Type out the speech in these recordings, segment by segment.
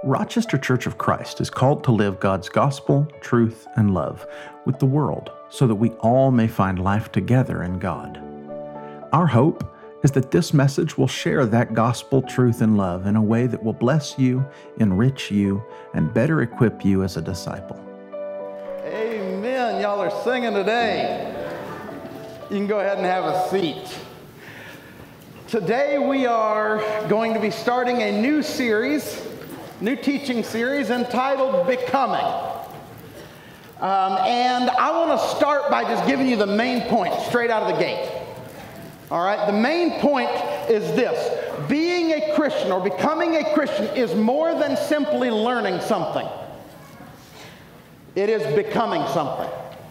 Rochester Church of Christ is called to live God's gospel, truth, and love with the world so that we all may find life together in God. Our hope is that this message will share that gospel, truth, and love in a way that will bless you, enrich you, and better equip you as a disciple. Amen. Y'all are singing today. You can go ahead and have a seat. Today we are going to be starting a new teaching series entitled Becoming. And I want to start by just giving you the main point straight out of the gate. All right, the main point is this: being a Christian or becoming a Christian is more than simply learning something. It is becoming something.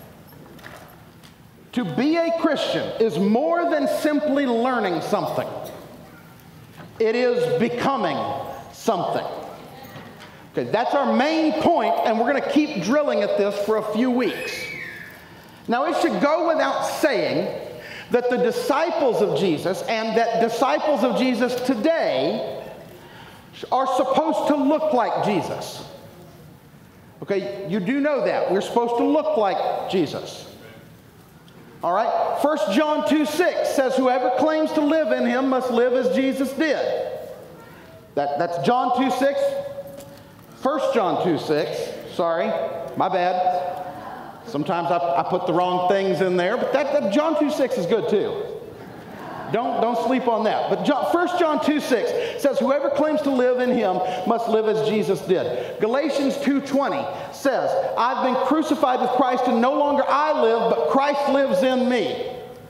To be a Christian is more than simply learning something. It is becoming something. Okay, that's our main point, and we're going to keep drilling at this for a few weeks. Now, it should go without saying that the disciples of Jesus and that disciples of Jesus today are supposed to look like Jesus. Okay, you do know that. We're supposed to look like Jesus. All right, 1 John 2:6 says, whoever claims to live in him must live as Jesus did. That's John 2:6. 1 John 2:6. Sorry, my bad. Sometimes I put the wrong things in there, but that John 2:6 is good too. Don't sleep on that. But 1 John 2:6 says, whoever claims to live in him must live as Jesus did. Galatians 2:20 says, I've been crucified with Christ, and no longer I live, but Christ lives in me.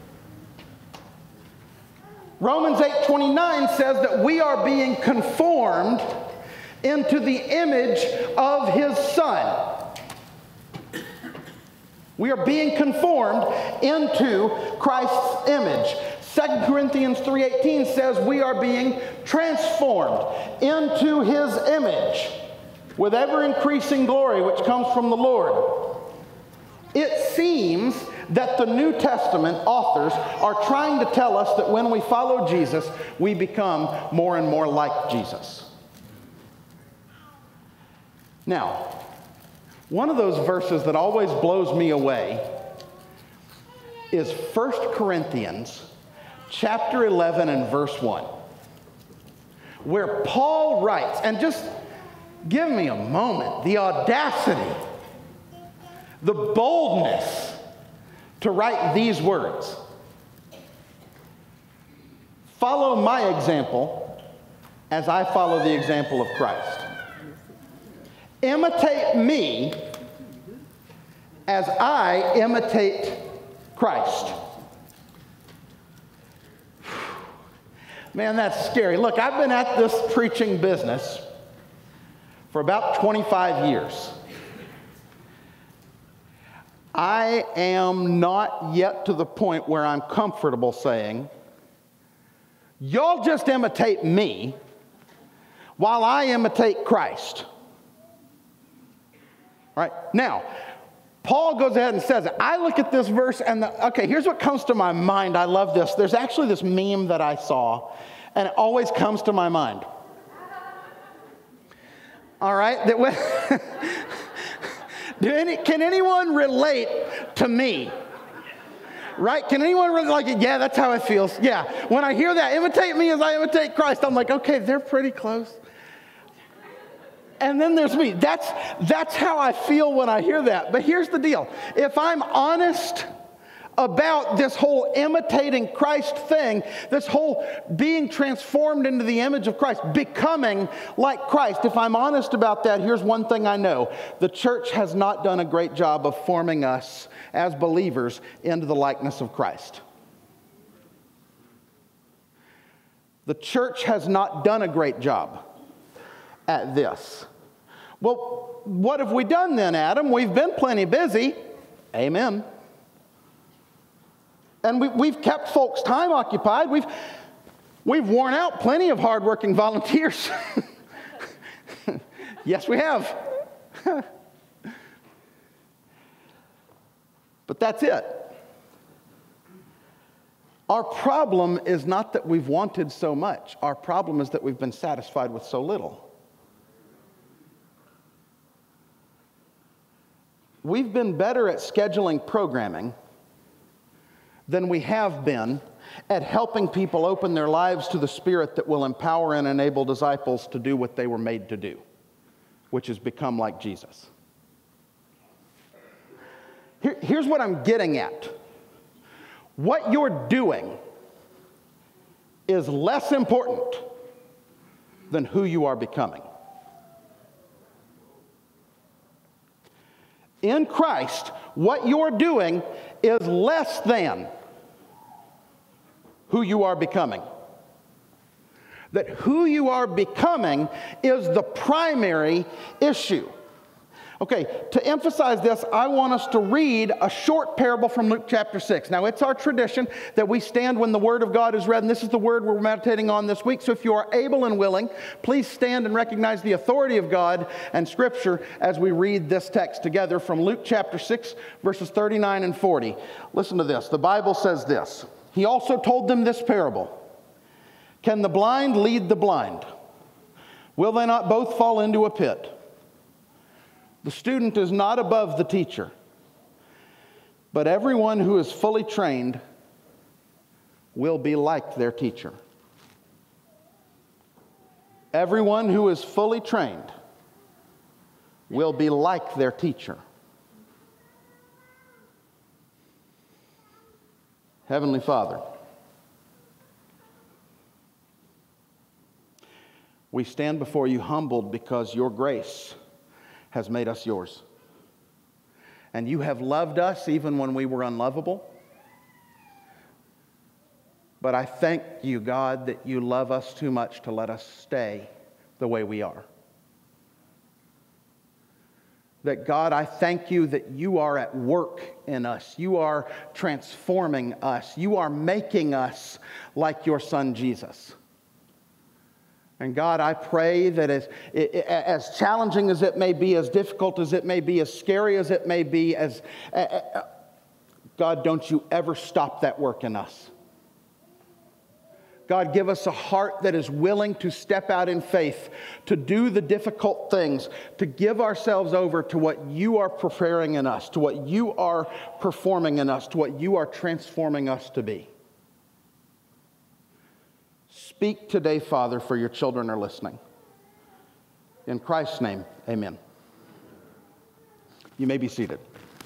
Romans 8:29 says that we are being conformed into the image of his Son. We are being conformed into Christ's image. 2 Corinthians 3:18 says we are being transformed into his image with ever-increasing glory which comes from the Lord. It seems that the New Testament authors are trying to tell us that when we follow Jesus, we become more and more like Jesus. Now, one of those verses that always blows me away is 1 Corinthians chapter 11 and verse 1, where Paul writes, and just give me a moment, the audacity, the boldness to write these words. Follow my example as I follow the example of Christ. Imitate me as I imitate Christ. Man, that's scary. Look, I've been at this preaching business for about 25 years. I am not yet to the point where I'm comfortable saying, y'all just imitate me while I imitate Christ. Right? Now, Paul goes ahead and says it. I look at this verse and, here's what comes to my mind. I love this. There's actually this meme that I saw, and it always comes to my mind. All right? Can anyone relate to me? Right? Can anyone really like it? Yeah, that's how it feels. Yeah. When I hear that, imitate me as I imitate Christ, I'm like, okay, they're pretty close. And then there's me. That's how I feel when I hear that. But here's the deal. If I'm honest about this whole imitating Christ thing, this whole being transformed into the image of Christ, becoming like Christ, if I'm honest about that, here's one thing I know. The church has not done a great job of forming us as believers into the likeness of Christ. The church has not done a great job at this. Well, what have we done then, Adam? We've been plenty busy. Amen. And we've kept folks' time occupied. We've worn out plenty of hardworking volunteers. Yes, we have. But that's it. Our problem is not that we've wanted so much. Our problem is that we've been satisfied with so little. we've been better at scheduling programming than we have been at helping people open their lives to the Spirit that will empower and enable disciples to do what they were made to do, which is become like Jesus. Here's what I'm getting at. What you're doing is less important than who you are becoming. In Christ, what you're doing is less than who you are becoming. That who you are becoming is the primary issue. Okay, to emphasize this, I want us to read a short parable from Luke chapter 6. Now, it's our tradition that we stand when the Word of God is read, and this is the word we're meditating on this week. So if you are able and willing, please stand and recognize the authority of God and Scripture as we read this text together from Luke chapter 6, verses 39 and 40. Listen to this. The Bible says this. He also told them this parable. Can the blind lead the blind? Will they not both fall into a pit? The student is not above the teacher, but everyone who is fully trained will be like their teacher. Everyone who is fully trained will be like their teacher. Heavenly Father, we stand before you humbled because your grace has made us yours. And you have loved us even when we were unlovable. But I thank you, God, that you love us too much to let us stay the way we are. That, God, I thank you that you are at work in us. You are transforming us. You are making us like your Son, Jesus. And God, I pray that as challenging as it may be, as difficult as it may be, as scary as it may be, God, don't you ever stop that work in us. God, give us a heart that is willing to step out in faith, to do the difficult things, to give ourselves over to what you are preparing in us, to what you are performing in us, to what you are transforming us to be. Speak today, Father, for your children are listening. In Christ's name, amen. You may be seated.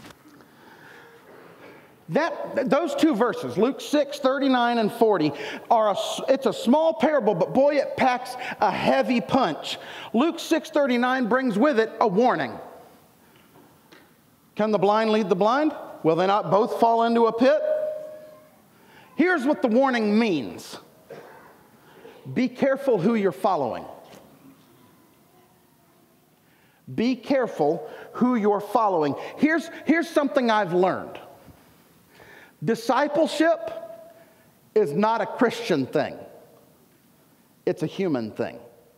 Those two verses, Luke 6, 39 and 40, it's a small parable, but boy, it packs a heavy punch. Luke 6:39 brings with it a warning. Can the blind lead the blind? Will they not both fall into a pit? Here's what the warning means. Be careful who you're following. Be careful who you're following. Here's something I've learned. Discipleship is not a Christian thing. It's a human thing.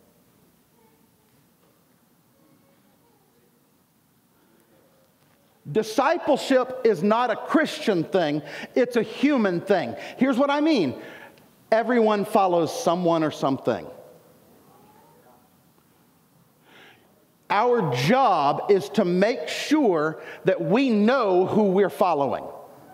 Discipleship is not a Christian thing. It's a human thing. Here's what I mean. Everyone follows someone or something. Our job is to make sure that we know who we're following.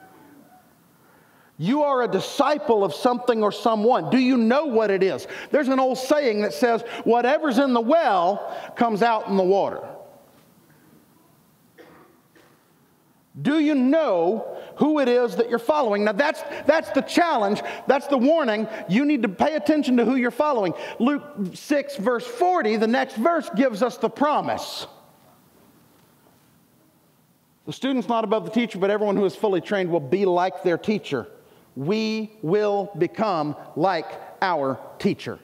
You are a disciple of something or someone. Do you know what it is? There's an old saying that says, whatever's in the well comes out in the water. Do you know who it is that you're following? Now that's the challenge. That's the warning. You need to pay attention to who you're following. Luke 6 verse 40, the next verse gives us the promise. The student's not above the teacher, but everyone who is fully trained will be like their teacher. We will become like our teacher.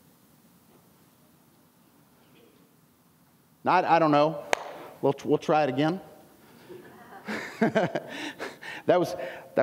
Now, I don't know. We'll try it again. That was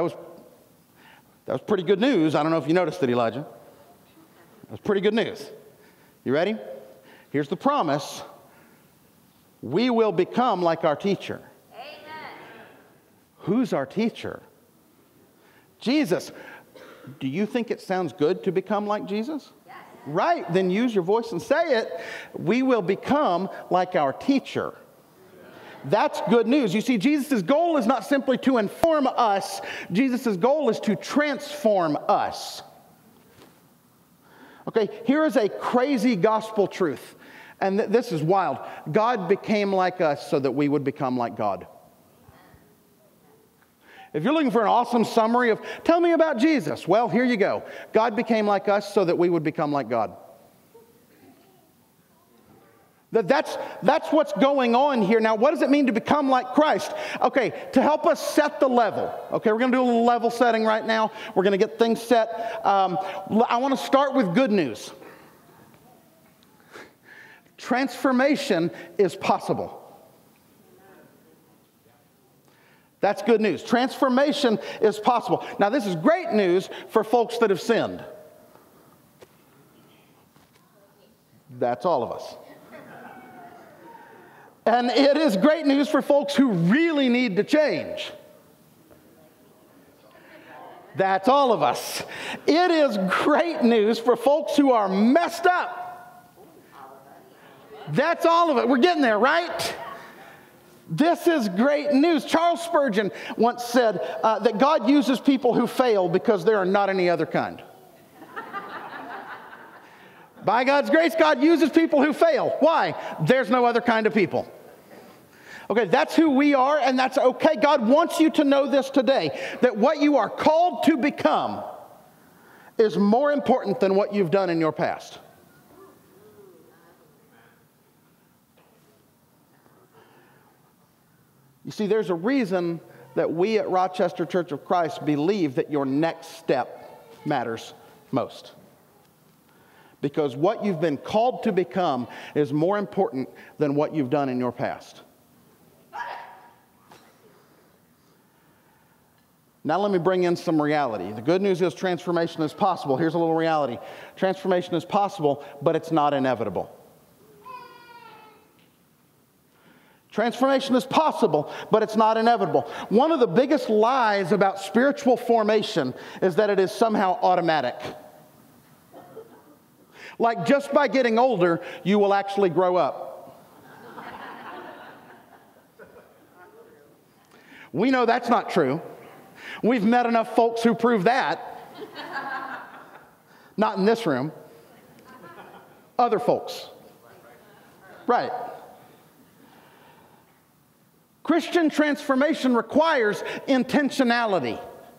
pretty good news. I don't know if you noticed it, Elijah. That was pretty good news. You ready? Here's the promise. We will become like our teacher. Amen. Who's our teacher? Jesus. Do you think it sounds good to become like Jesus? Yes. Right. Then use your voice and say it. We will become like our teacher. That's good news. You see, Jesus' goal is not simply to inform us. Jesus' goal is to transform us. Okay, here is a crazy gospel truth. And this is wild. God became like us so that we would become like God. If you're looking for an awesome summary of, tell me about Jesus, well, here you go. God became like us so that we would become like God. That's what's going on here. Now, what does it mean to become like Christ? Okay, to help us set the level. Okay, we're going to do a little level setting right now. We're going to get things set. I want to start with good news. Transformation is possible. That's good news. Transformation is possible. Now, this is great news for folks that have sinned. That's all of us. And it is great news for folks who really need to change. That's all of us. It is great news for folks who are messed up. That's all of it. We're getting there, right? This is great news. Charles Spurgeon once said that God uses people who fail because there are not any other kind. By God's grace, God uses people who fail. Why? There's no other kind of people. Okay, that's who we are, and that's okay. God wants you to know this today, that what you are called to become is more important than what you've done in your past. You see, there's a reason that we at Rochester Church of Christ believe that your next step matters most. Because what you've been called to become is more important than what you've done in your past. Now let me bring in some reality. The good news is transformation is possible. Here's a little reality. Transformation is possible, but it's not inevitable. Transformation is possible, but it's not inevitable. One of the biggest lies about spiritual formation is that it is somehow automatic. Like just by getting older, you will actually grow up. We know that's not true. We've met enough folks who prove that. Not in this room. Other folks. Right. Christian transformation requires intentionality.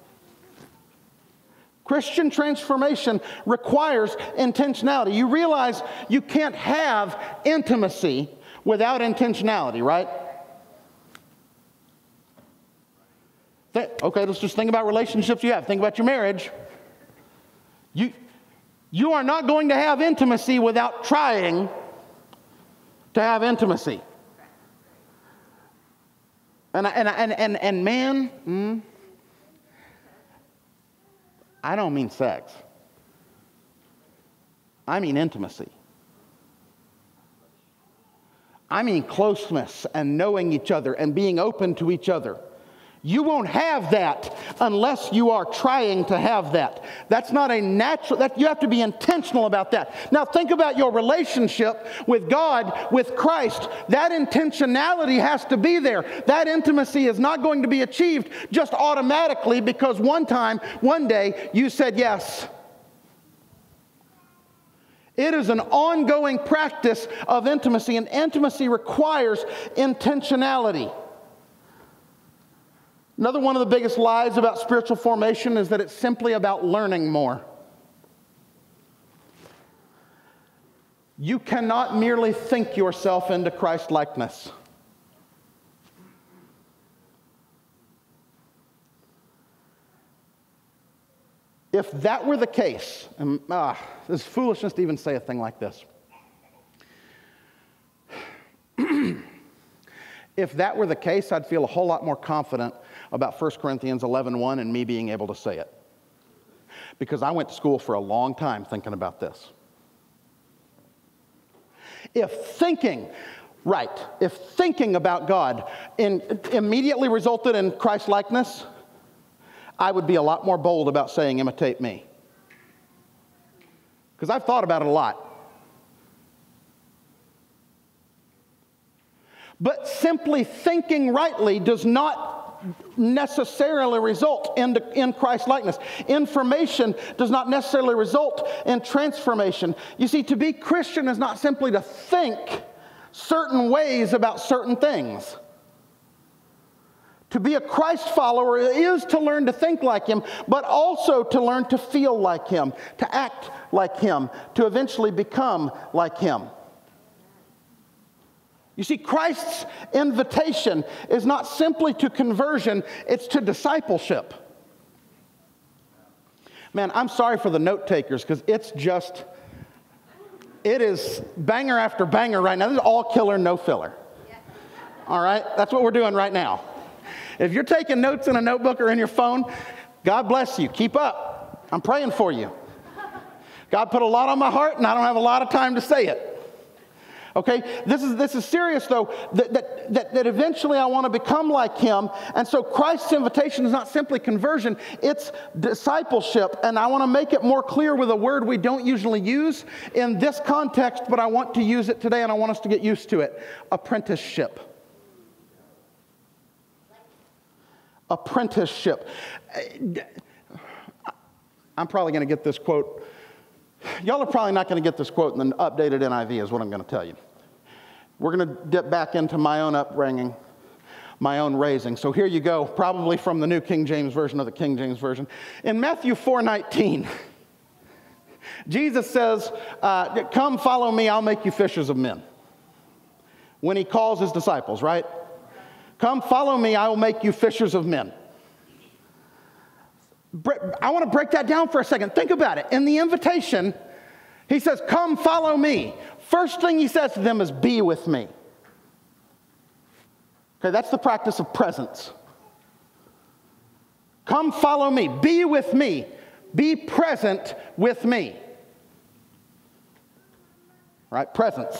Christian transformation requires intentionality. You realize you can't have intimacy without intentionality, right? Okay, let's just think about relationships you have. Think about your marriage. You are not going to have intimacy without trying to have intimacy. And man, I don't mean sex. I mean intimacy. I mean closeness and knowing each other and being open to each other. You won't have that unless you are trying to have that. That's not a natural, you have to be intentional about that. Now think about your relationship with God, with Christ. That intentionality has to be there. That intimacy is not going to be achieved just automatically because one day, you said yes. It is an ongoing practice of intimacy, and intimacy requires intentionality. Another one of the biggest lies about spiritual formation is that it's simply about learning more. You cannot merely think yourself into Christ-likeness. If that were the case, and it's foolishness to even say a thing like this. If that were the case, I'd feel a whole lot more confident about 1 Corinthians 11:1 and me being able to say it. Because I went to school for a long time thinking about this. If thinking about God immediately resulted in Christ-likeness, I would be a lot more bold about saying, imitate me. Because I've thought about it a lot. But simply thinking rightly does not necessarily result in Christ-likeness. Information does not necessarily result in transformation. You see, to be Christian is not simply to think certain ways about certain things. To be a Christ follower is to learn to think like Him, but also to learn to feel like Him, to act like Him, to eventually become like Him. You see, Christ's invitation is not simply to conversion, it's to discipleship. Man, I'm sorry for the note takers, because it is banger after banger right now. This is all killer, no filler. All right? That's what we're doing right now. If you're taking notes in a notebook or in your phone, God bless you. Keep up. I'm praying for you. God put a lot on my heart, and I don't have a lot of time to say it. Okay? This is serious, though, that eventually I want to become like Him. And so Christ's invitation is not simply conversion, it's discipleship. And I want to make it more clear with a word we don't usually use in this context, but I want to use it today, and I want us to get used to it. Apprenticeship. Apprenticeship. I'm probably going to get this quote. Y'all are probably not going to get this quote in the updated NIV is what I'm going to tell you. We're going to dip back into my own upbringing, my own raising. So here you go, probably from the New King James Version of the King James Version. In Matthew 4:19, Jesus says, come follow me, I'll make you fishers of men. When He calls His disciples, right? Come follow me, I will make you fishers of men. I want to break that down for a second. Think about it. In the invitation, He says, come follow me. First thing He says to them is, be with me. Okay, that's the practice of presence. Come follow me. Be with me. Be present with me. Right? Presence.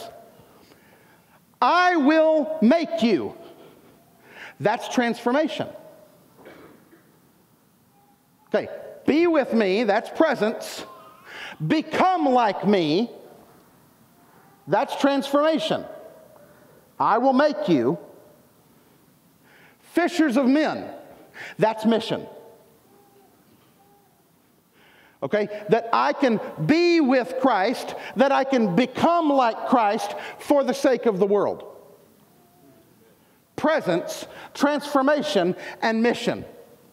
I will make you. That's transformation. Okay, be with me, that's presence. Become like me, that's transformation. I will make you fishers of men, that's mission. Okay, that I can be with Christ, that I can become like Christ for the sake of the world. Presence, transformation, and mission.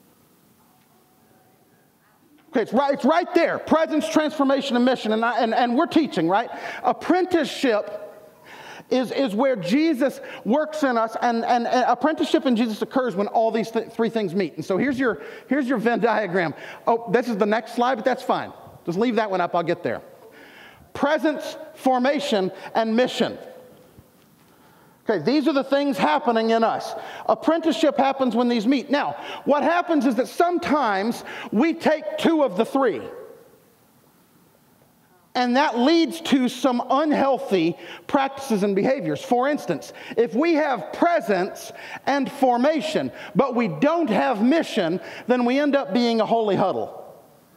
Okay, it's right there. Presence, transformation, and mission. And we're teaching, right? Apprenticeship is where Jesus works in us. And apprenticeship in Jesus occurs when all these three things meet. And so here's your Venn diagram. Oh, this is the next slide, but that's fine. Just leave that one up. I'll get there. Presence, formation, and mission. Okay, these are the things happening in us. Apprenticeship happens when these meet. Now, what happens is that sometimes we take two of the three. And that leads to some unhealthy practices and behaviors. For instance, if we have presence and formation, but we don't have mission, then we end up being a holy huddle.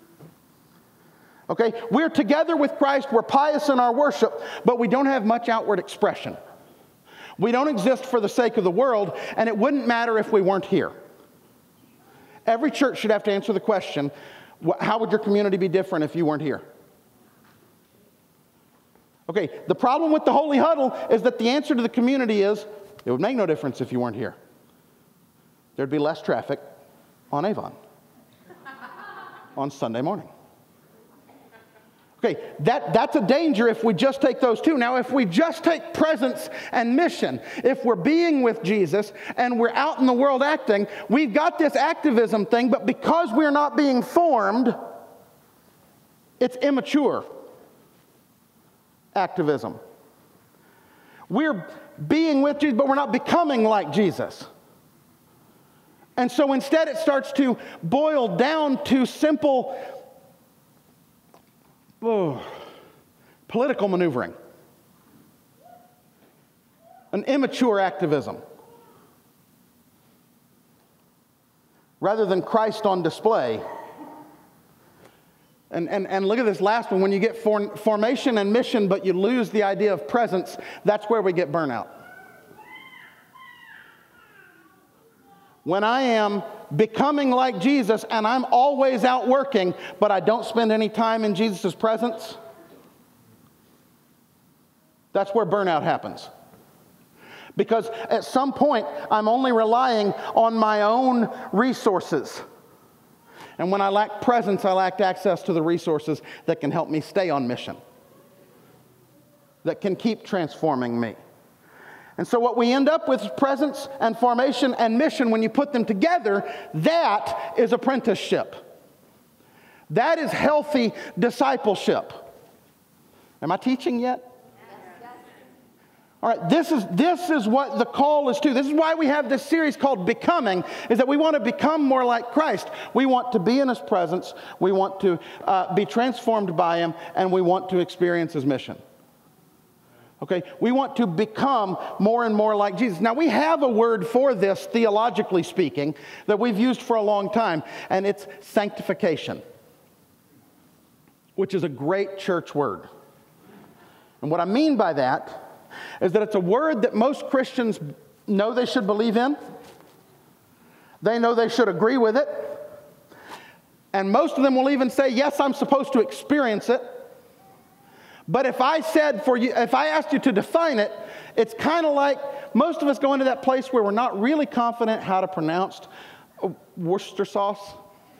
Okay, we're together with Christ, we're pious in our worship, but we don't have much outward expression. We don't exist for the sake of the world, and it wouldn't matter if we weren't here. Every church should have to answer the question, how would your community be different if you weren't here? Okay, the problem with the holy huddle is that the answer to the community is, it would make no difference if you weren't here. There'd be less traffic on Avon on Sunday morning. Okay, that's a danger if we just take those two. Now, if we just take presence and mission, if we're being with Jesus and we're out in the world acting, we've got this activism thing, but because we're not being formed, it's immature activism. We're being with Jesus, but we're not becoming like Jesus. And so instead it starts to boil down to simple political maneuvering, an immature activism, rather than Christ on display. And look at this last one. When you get formation and mission, but you lose the idea of presence, that's where we get burnout. when I am becoming like Jesus and I'm always out working, but I don't spend any time in Jesus' presence, that's where burnout happens. Because at some point, I'm only relying on my own resources. And when I lack presence, I lack access to the resources that can help me stay on mission, that can keep transforming me. And so what we end up with is presence and formation and mission. When you put them together, that is apprenticeship. That is healthy discipleship. Am I teaching yet? All right, this is what the call is to. This is why we have this series called Becoming, is that we want to become more like Christ. We want to be in His presence. We want to be transformed by Him, and we want to experience His mission. Okay, we want to become more and more like Jesus. Now, we have a word for this, theologically speaking, that we've used for a long time, and it's sanctification, which is a great church word. And what I mean by that is that it's a word that most Christians know they should believe in. They know they should agree with it. And most of them will even say, yes, I'm supposed to experience it. But if I asked you to define it, it's kind of like most of us go into that place where we're not really confident how to pronounce Worcester sauce.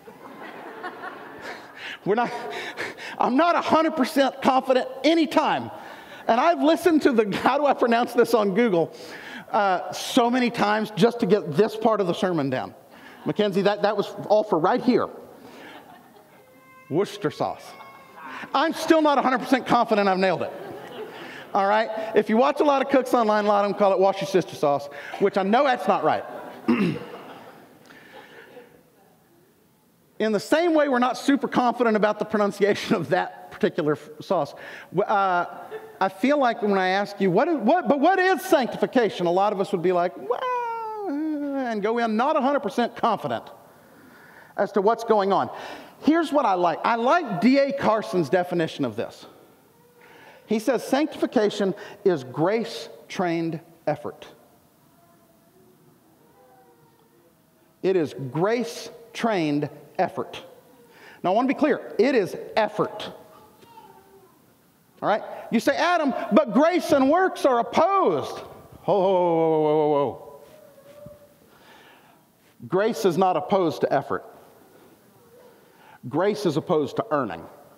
I'm not 100% confident anytime. And I've listened to the how do I pronounce this on Google so many times just to get this part of the sermon down. Mackenzie, that was all for right here. Worcester sauce. I'm still not 100% confident I've nailed it. All right? If you watch a lot of cooks online, a lot of them call it wash your sister sauce, which I know that's not right. In the same way, we're not super confident about the pronunciation of that particular sauce. I feel like when I ask you, what is sanctification? A lot of us would be like, well, and go in not 100% confident as to what's going on. Here's what I like. I like D.A. Carson's definition of this. He says sanctification is grace-trained effort. It is grace-trained effort. Now, I want to be clear. It is effort. All right? You say, Adam, but grace and works are opposed. Whoa. Grace is not opposed to effort. Grace is opposed to earning.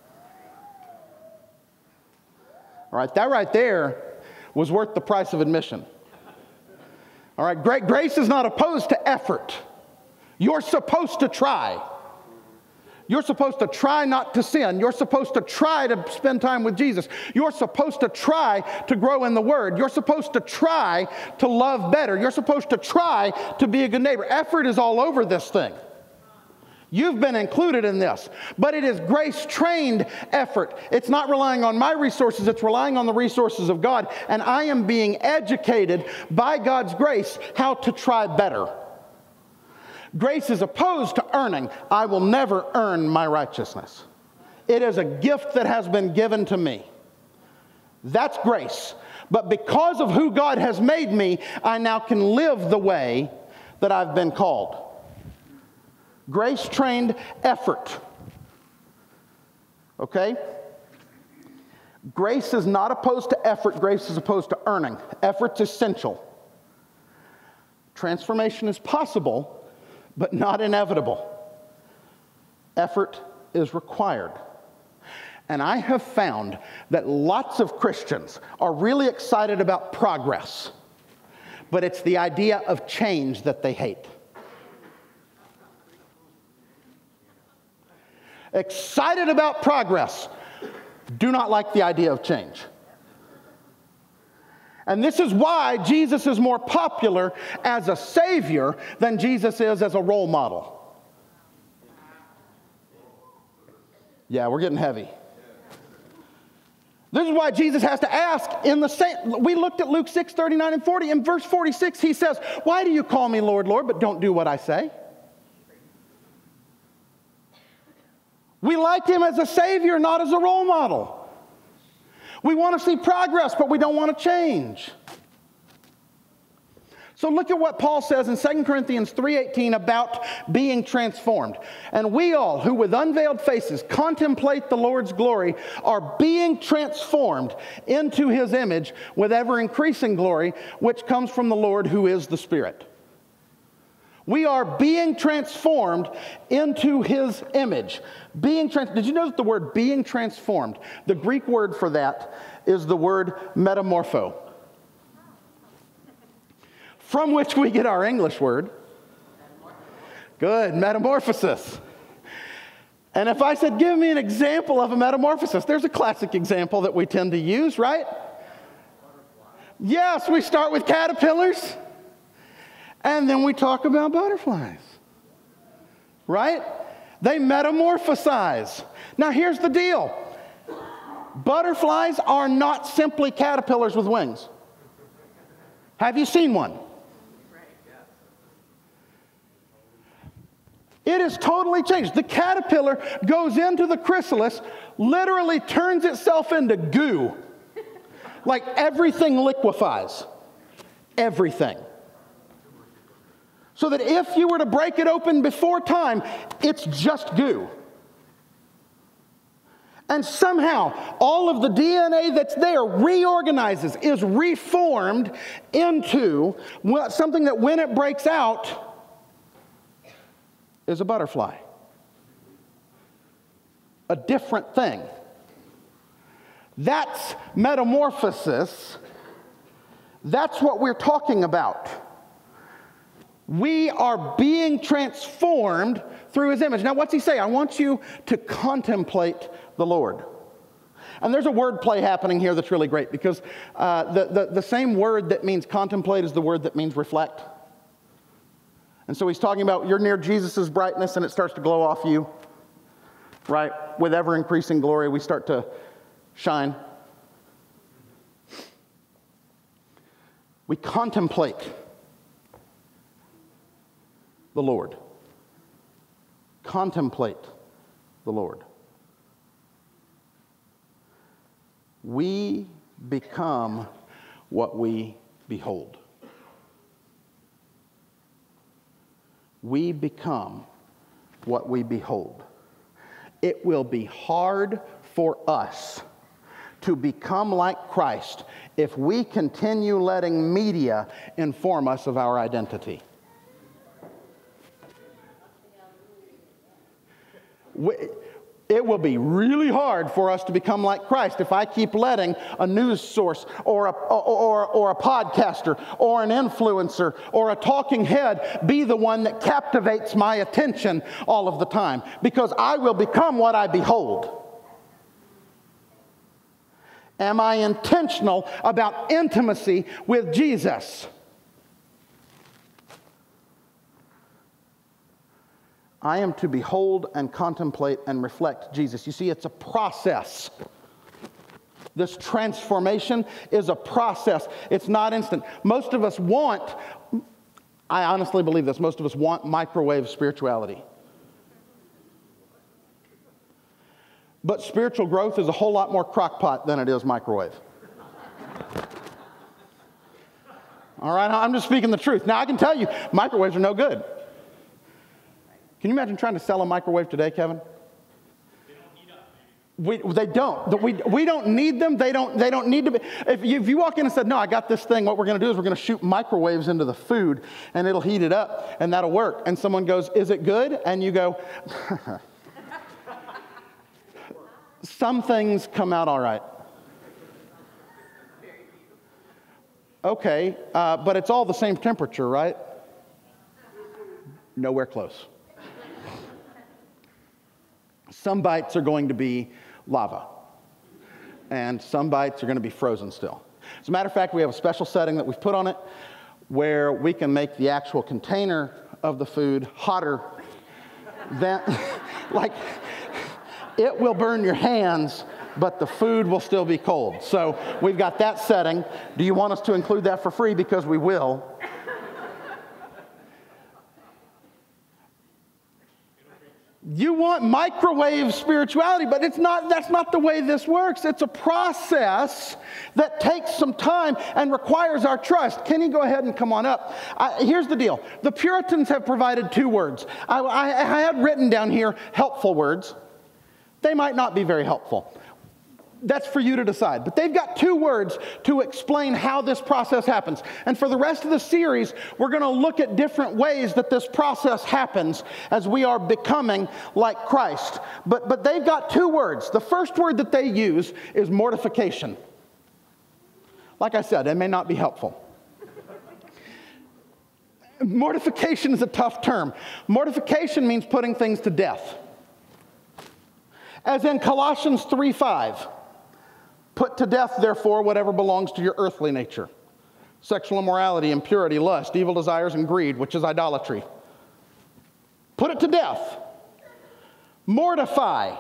All right, that right there was worth the price of admission. All right, grace is not opposed to effort. You're supposed to try. You're supposed to try not to sin. You're supposed to try to spend time with Jesus. You're supposed to try to grow in the Word. You're supposed to try to love better. You're supposed to try to be a good neighbor. Effort is all over this thing. You've been included in this. But it is grace-trained effort. It's not relying on my resources. It's relying on the resources of God. And I am being educated by God's grace how to try better. Grace is opposed to earning. I will never earn my righteousness. It is a gift that has been given to me. That's grace. But because of who God has made me, I now can live the way that I've been called. Grace-trained effort. Okay? Grace is not opposed to effort. Grace is opposed to earning. Effort's essential. Transformation is possible, but not inevitable. Effort is required. And I have found that lots of Christians are really excited about progress, but it's the idea of change that they hate. Excited about progress, do not like the idea of change. And this is why Jesus is more popular as a Savior than Jesus is as a role model. Yeah, we're getting heavy. This is why Jesus has to ask in the same. We looked at Luke 6, 39 and 40. In verse 46, he says, "Why do you call me Lord, Lord, but don't do what I say?" We like him as a Savior, not as a role model. We want to see progress, but we don't want to change. So look at what Paul says in 2 Corinthians 3:18 about being transformed. And we all, who with unveiled faces contemplate the Lord's glory, are being transformed into his image with ever-increasing glory, which comes from the Lord who is the Spirit. We are being transformed into his image. Did you know that the word being transformed, the Greek word for that is the word metamorpho, from which we get our English word. Good, metamorphosis. And if I said, give me an example of a metamorphosis, there's a classic example that we tend to use, right? Yes, we start with caterpillars, and then we talk about butterflies, right? They metamorphosize. Now, here's the deal. Butterflies are not simply caterpillars with wings. Have you seen one? It is totally changed. The caterpillar goes into the chrysalis, literally turns itself into goo. Like everything liquefies. Everything. So that if you were to break it open before time, it's just goo. And somehow, all of the DNA that's there reorganizes, is reformed into something that when it breaks out, is a butterfly. A different thing. That's metamorphosis. That's what we're talking about. We are being transformed through his image. Now, what's he say? I want you to contemplate the Lord. And there's a word play happening here that's really great because the same word that means contemplate is the word that means reflect. And so he's talking about you're near Jesus' brightness and it starts to glow off you, right? With ever-increasing glory, we start to shine. We contemplate the Lord. Contemplate the Lord. We become what we behold. We become what we behold. It will be hard for us to become like Christ if we continue letting media inform us of our identity. It will be really hard for us to become like Christ if I keep letting a news source or a podcaster or an influencer or a talking head be the one that captivates my attention all of the time, because I will become what I behold. Am I intentional about intimacy with Jesus? I am to behold and contemplate and reflect Jesus. You see, it's a process. This transformation is a process. It's not instant. Most of us I honestly believe this, most of us want microwave spirituality. But spiritual growth is a whole lot more crock pot than it is microwave. All right, I'm just speaking the truth. Now, I can tell you, microwaves are no good. Can you imagine trying to sell a microwave today, Kevin? They don't. We don't need them. They don't need to be. If you walk in and said, no, I got this thing, what we're going to do is we're going to shoot microwaves into the food, and it'll heat it up, and that'll work. And someone goes, is it good? And you go, some things come out all right. Okay, but it's all the same temperature, right? Nowhere close. Some bites are going to be lava, and some bites are going to be frozen still. As a matter of fact, we have a special setting that we've put on it where we can make the actual container of the food hotter than, like, it will burn your hands, but the food will still be cold. So we've got that setting. Do you want us to include that for free? Because we will. You want microwave spirituality, but that's not the way this works. It's a process that takes some time and requires our trust. Kenny, go ahead and come on up. Here's the deal. The Puritans have provided two words. I had written down here helpful words. They might not be very helpful. That's for you to decide. But they've got two words to explain how this process happens. And for the rest of the series, we're going to look at different ways that this process happens as we are becoming like Christ. But they've got two words. The first word that they use is mortification. Like I said, it may not be helpful. Mortification is a tough term. Mortification means putting things to death. As in Colossians 3:5. Put to death, therefore, whatever belongs to your earthly nature. Sexual immorality, impurity, lust, evil desires, and greed, which is idolatry. Put it to death. Mortify.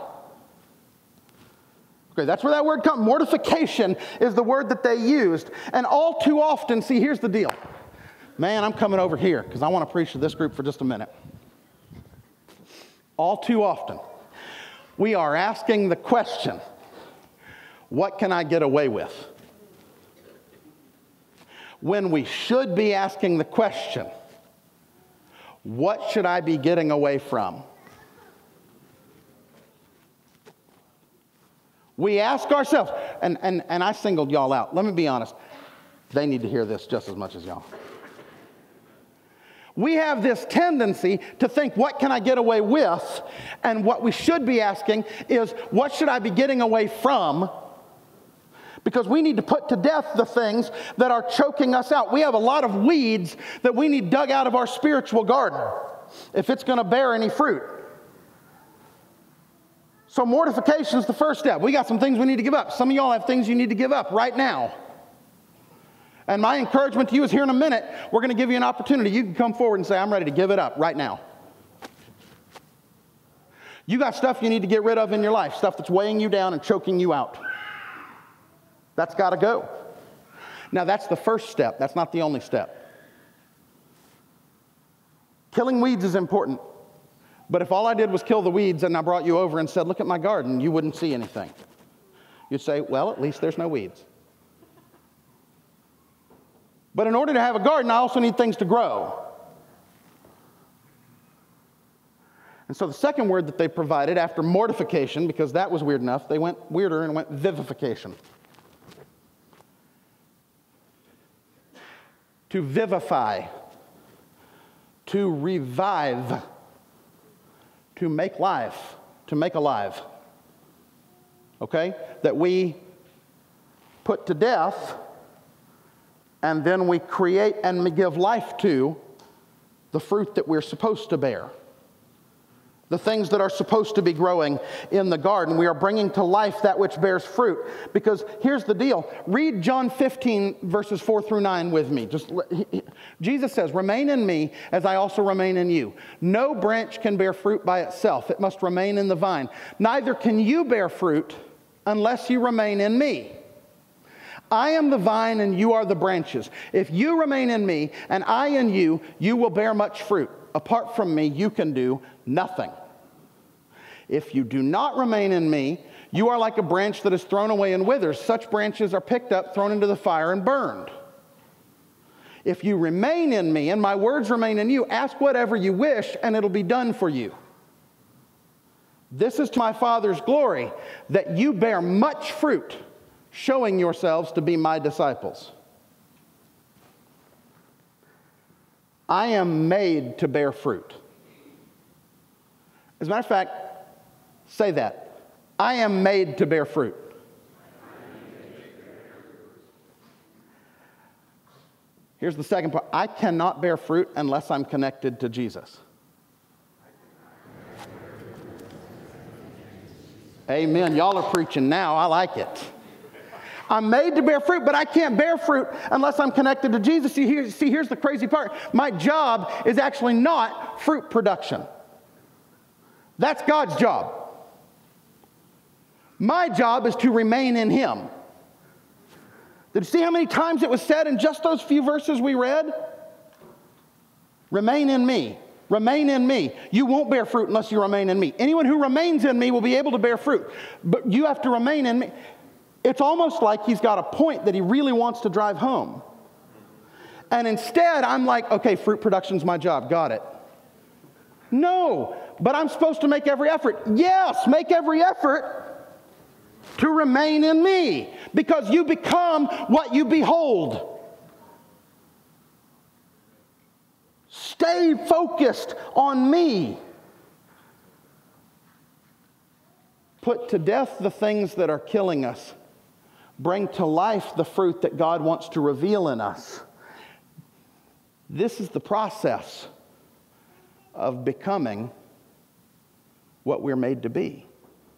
Okay, that's where that word comes. Mortification is the word that they used. And all too often, see, here's the deal. Man, I'm coming over here because I want to preach to this group for just a minute. All too often, we are asking the question, what can I get away with? When we should be asking the question, what should I be getting away from? We ask ourselves, and I singled y'all out. Let me be honest. They need to hear this just as much as y'all. We have this tendency to think, what can I get away with? And what we should be asking is, what should I be getting away from? Because we need to put to death the things that are choking us out. We have a lot of weeds that we need dug out of our spiritual garden if it's going to bear any fruit. So mortification is the first step. We got some things we need to give up. Some of y'all have things you need to give up right now. And my encouragement to you is here in a minute, we're going to give you an opportunity. You can come forward and say, I'm ready to give it up right now. You got stuff you need to get rid of in your life, stuff that's weighing you down and choking you out. That's got to go. Now, that's the first step. That's not the only step. Killing weeds is important. But if all I did was kill the weeds and I brought you over and said, look at my garden, you wouldn't see anything. You'd say, well, at least there's no weeds. But in order to have a garden, I also need things to grow. And so the second word that they provided after mortification, because that was weird enough, they went weirder and went vivification. To vivify, to revive, to make life, to make alive. Okay? That we put to death and then we create and we give life to the fruit that we're supposed to bear. The things that are supposed to be growing in the garden. We are bringing to life that which bears fruit. Because here's the deal. Read John 15, verses 4 through 9 with me. Jesus says, remain in me as I also remain in you. No branch can bear fruit by itself. It must remain in the vine. Neither can you bear fruit unless you remain in me. I am the vine and you are the branches. If you remain in me and I in you, you will bear much fruit. Apart from me, you can do nothing. If you do not remain in me, you are like a branch that is thrown away and withers. Such branches are picked up, thrown into the fire, and burned. If you remain in me and my words remain in you, ask whatever you wish and it'll be done for you. This is to my Father's glory, that you bear much fruit, showing yourselves to be my disciples. I am made to bear fruit. As a matter of fact, say that. I am made to bear fruit. Here's the second part. I cannot bear fruit unless I'm connected to Jesus. Amen. Y'all are preaching now. I like it. I'm made to bear fruit, but I can't bear fruit unless I'm connected to Jesus. See, here's the crazy part. My job is actually not fruit production. That's God's job. My job is to remain in Him. Did you see how many times it was said in just those few verses we read? Remain in me. Remain in me. You won't bear fruit unless you remain in me. Anyone who remains in me will be able to bear fruit. But you have to remain in me. It's almost like he's got a point that he really wants to drive home. And instead, I'm like, okay, fruit production's my job. Got it. No, but I'm supposed to make every effort. Yes, make every effort to remain in me, because you become what you behold. Stay focused on me. Put to death the things that are killing us. Bring to life the fruit that God wants to reveal in us. This is the process of becoming what we're made to be.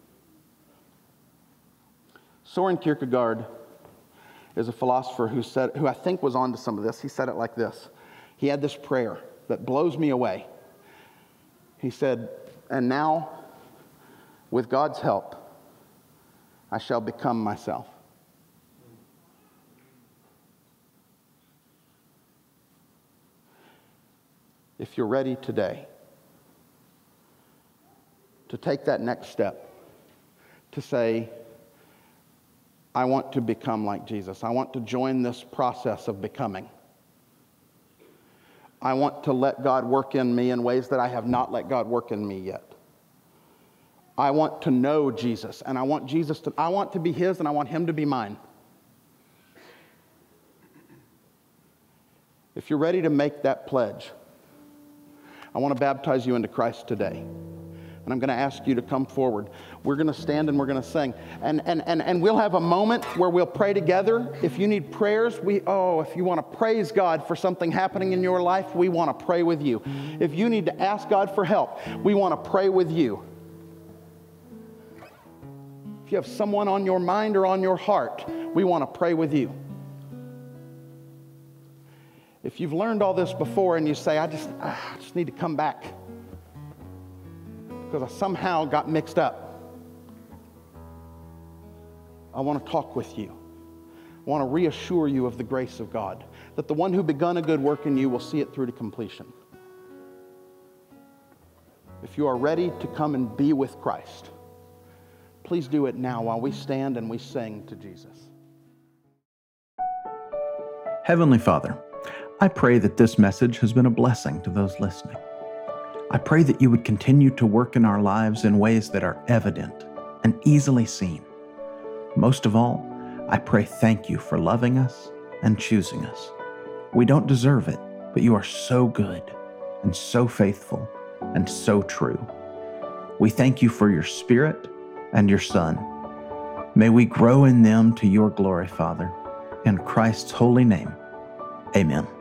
Soren Kierkegaard is a philosopher who I think was onto some of this. He said it like this. He had this prayer that blows me away. He said, "And now, with God's help, I shall become myself." If you're ready today to take that next step, to say, I want to become like Jesus. I want to join this process of becoming. I want to let God work in me in ways that I have not let God work in me yet. I want to know Jesus, and I want to be His, and I want Him to be mine. If you're ready to make that pledge, I want to baptize you into Christ today. And I'm going to ask you to come forward. We're going to stand and we're going to sing. And we'll have a moment where we'll pray together. If you need prayers, if you want to praise God for something happening in your life, we want to pray with you. If you need to ask God for help, we want to pray with you. If you have someone on your mind or on your heart, we want to pray with you. If you've learned all this before and you say, I just need to come back because I somehow got mixed up, I want to talk with you. I want to reassure you of the grace of God, that the one who begun a good work in you will see it through to completion. If you are ready to come and be with Christ, please do it now while we stand and we sing to Jesus. Heavenly Father, I pray that this message has been a blessing to those listening. I pray that you would continue to work in our lives in ways that are evident and easily seen. Most of all, I pray thank you for loving us and choosing us. We don't deserve it, but you are so good and so faithful and so true. We thank you for your Spirit and your Son. May we grow in them to your glory, Father. In Christ's holy name, amen.